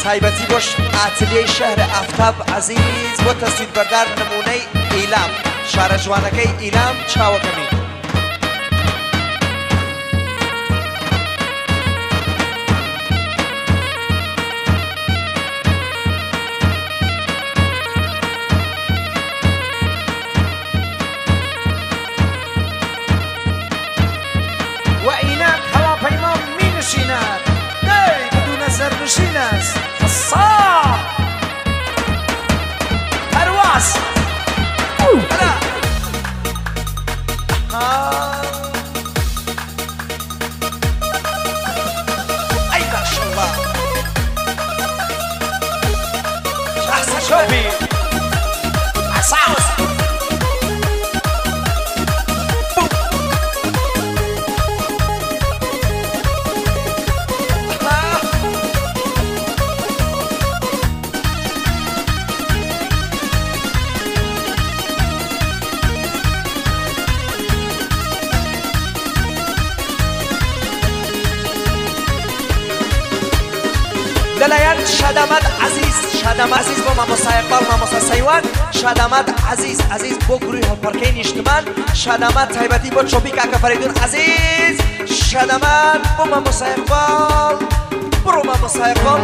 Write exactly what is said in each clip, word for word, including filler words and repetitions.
تایبەتی بۆش ئاتلیەی شەهرە ئافتاب عەزیز بۆ تەسوید بەردار نمونەی ئیلام شارە جوانەکەی ئیلام چاوەکەمی وعیناک هەواپەیمان مینشینات دەی بدونە سەرنشینەس الصاح پەرواز هەلا ئەی ماشەڵڵا ئەحسن شۆبی ئەساس لەلایەن شادامەت عەزیز شادامەت عەزیز بۆ مامۆستا ئیقبال مامۆستا سەیوان شادامەت عەزیز عەزیز بۆ گروهی هەڵپەڕکەی نیشتمان شادامەت تایبەتی بۆ چۆپی کاکە فەریدون عەزیز شادامەت بۆ مامۆستا ئیقبال بڕۆ مامۆستا ئیقبال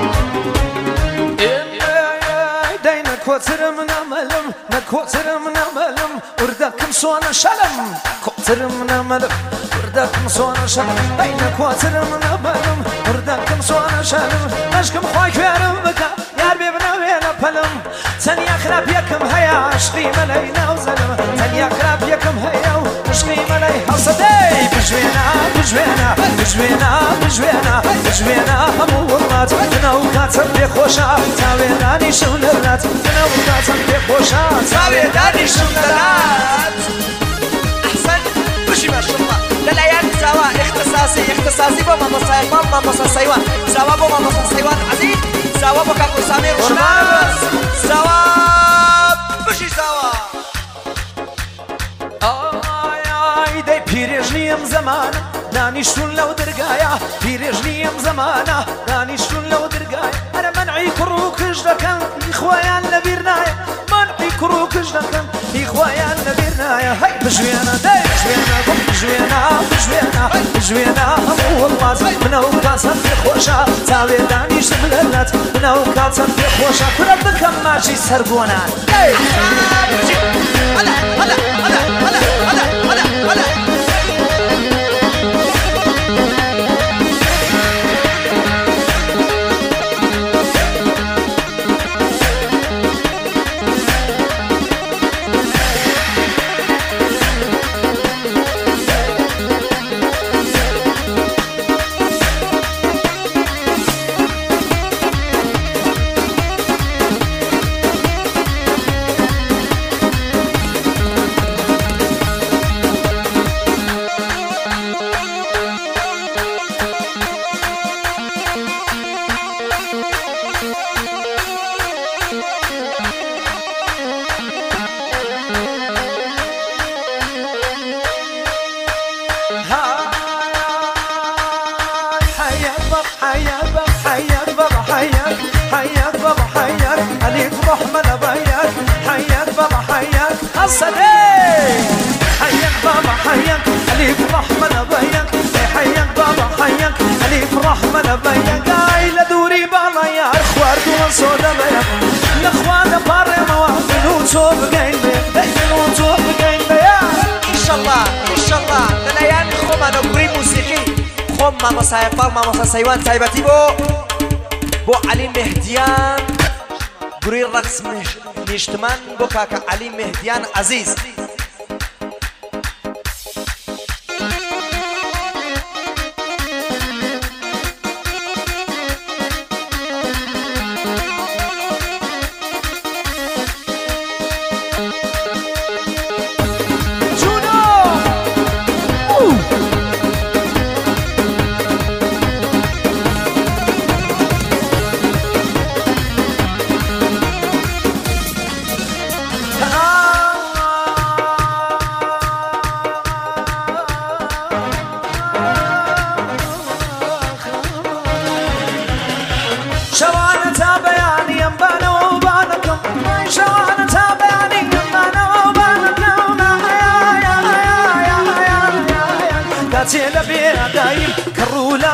دەی نەکۆچرم نەمەلم نەکۆچرم نەمەلم وردەکەم سۆنە شەلم کۆچرم نەمەلم وردەکەم سۆنە شەلم دەی نەکۆچرم نەمەلم وردەکەم سۆنە شەلم عەشقم خۆی کوێرم بکە یار بێ بنەوێنە پەلم چەندیا خراپ یەکم هەیە عشقی مەلەی ناو زەلم چەندیا خراپ یەکم هەیە و عشقی مەلەی هەڵسە دەی بژوێنە بژوێنە بژوێنە بژوێنە بژوێنە هەموو وڵات بنەو کاتم پێخۆشە چاوێنانیشم لەلات بنەو کاتم پێخۆشە چاوێدانیشم لەلات ئەحسەن بشی ماشەڵڵا لەلایەن زاوا اختصاصی اختصاصی بۆ مامۆستا ئیقبال مامۆستا سەیوان زاوا بۆ مامۆستا سەیوان عەزیز زاوا بۆ کاکە سامی ڕۆژناس زاوا بشی زاوا ئای ئای دەی پیرێژ نیم زەمانە دانیشتون لەو دەرگایە پیرێژ نیم زەمانە دانیشتون لەو دەرگایە هەرە مەنعی کوڕ و کژ دەکەن هی خۆیان لەبیر نایە مەنعی کوڕ و کژ دەکەن هی خۆیان لەبیر نایە هەی بژوێنە دەی بژوێنە گوڵ بژوێنە بژوێنە بژوێنە هەموو وڵات منە و کاتم پێخۆشە چاوێ دانیشتم لەلات منە و کاتم پێخۆشە کورە بکەم ماچی سەربۆنان دەی هەلا هەلا هەلا هەلا هەلا هەلا هەلا حياك بابا حياك أليف رحمة بياك حياك بابا حياك أليف رحمة بياك عيلة دوري بالا يا أخوار دون صودا بياك نخوانا باري موافن وصوب قاين بياك دايما وصوب قاين بياك إن شاء الله إن شاء الله للايان خوم أنا قري موسيقي خوم مامۆستا ئیقبال مامۆستا سەیوان تایبەتی بۆ بۆ عەلی مهدیان گروهی ڕەقس نیشتمان بۆ کاکە عەلی مهدیان عەزیز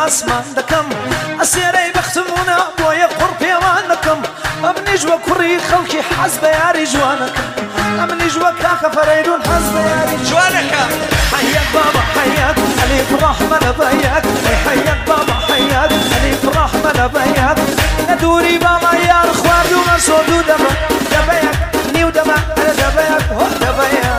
لاسمان دكم أسيري بختمونا بويا قربي وانكم أمني جوا كري خلقي حسب ياري جوانك أمني جوا كاكا فريدون حسب ياري جوانك حياك بابا حياك عليك رحمة لبياك حياك بابا حياك عليك رحمة لبياك ندوري بابا يا اخوان دوما صودو دبا دبياك نيو دبا أنا دبياك هو دبياك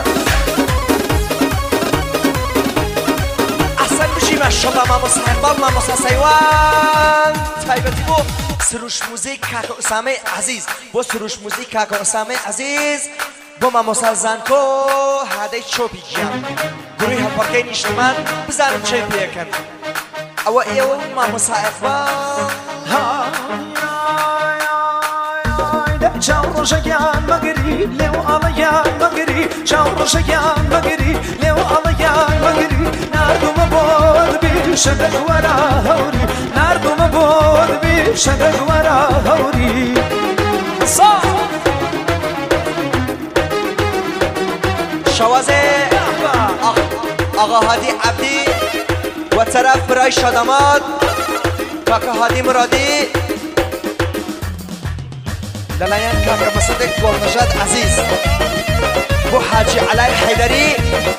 أحسن بشي ما شبا ما مصحبا ما مصحسيوان تايبتي بو سروش موزیک کاکا اسامه عزیز بو سروش موزیک کاکا اسامه عزیز بو ما مسلزن کو هاده چوبی جام گروه هپاکی نیشتمان بزنم چه بیکن او ایو ما مصاحبا شاور شجان مقري لو عليان مقري شاور شجان مقري لو عليان مقري ناردو مبود بي شدق ورا هوري ناردو مبود بي شدق ورا هوري صح شوازه آقا هادی عبدی و طرف برای شاداماد کاکا هادی مرادی للايان كاميرا مصدق ورنجاد عزيز بو حاجي علاء الحيدري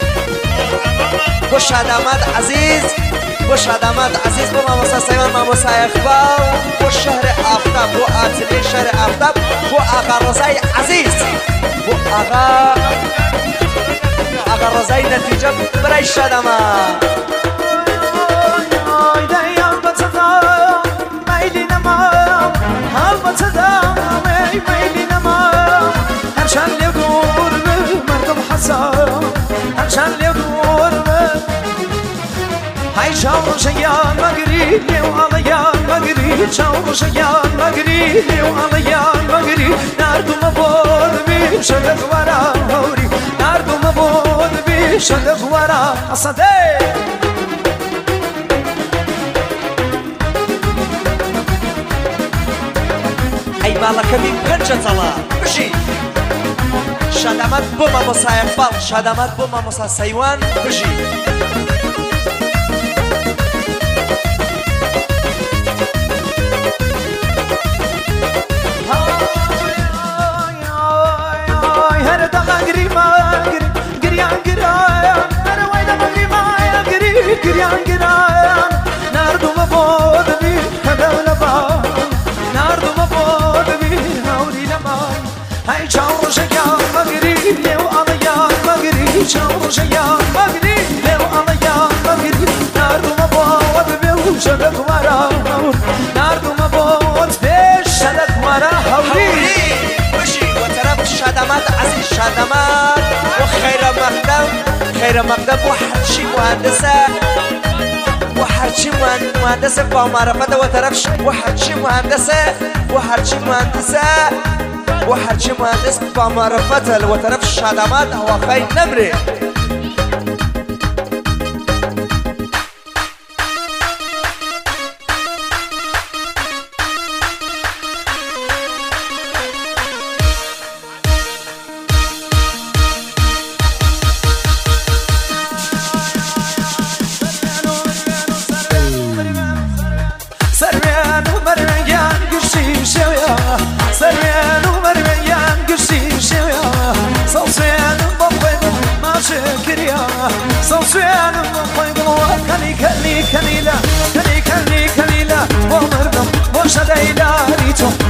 بو شادامات عزيز بو شادامات عزيز بو ماموسا سيمان ماموسا اخبار بو شهر آفتاب بو آتلي شهر آفتاب بو آقا رزاي عزيز بو آقا آقا رزاي نتيجة براي شادامات هرشان لي دور مردم حسام هرشان لي دور هاي شاور شيان مقري لو عليان مقري شاور شيان مقري لو عليان مقري ناردو مبور بي شدق ورا هوري ناردو مبور بي شدق ورا أصدق أي مالك من بنجة طلا بشي شادامات بوما موسى اقبال شادامات بوما موسى سيوان بشي هر دقا قري ما قري قريان قريان هر ويدا ما قري ما قري قريان قريان ناردو مبود بي هذا ولبا ناردو مبود بي هوري لما هاي شاور شيان مقري لو عليان مقري شاور شيان مقري لو عليان مقري ناردو مبود بي شدق ورا هور ناردو مبود بي شدق ورا هوري بشي وطرف شادامات عزيز شادامات وخير مقدم خير مقدم وحرشي مهندسة وحرشي مهندسة بمعرفة وطرف وحرشي مهندسة وحرشي مهندسة وحرشي مهندس بمعرفة وطرف شادامات هو خير نمري صوصيان بطيقوا كني كني كنيلا كني كني كنيلا ومردم وشديلا ريتو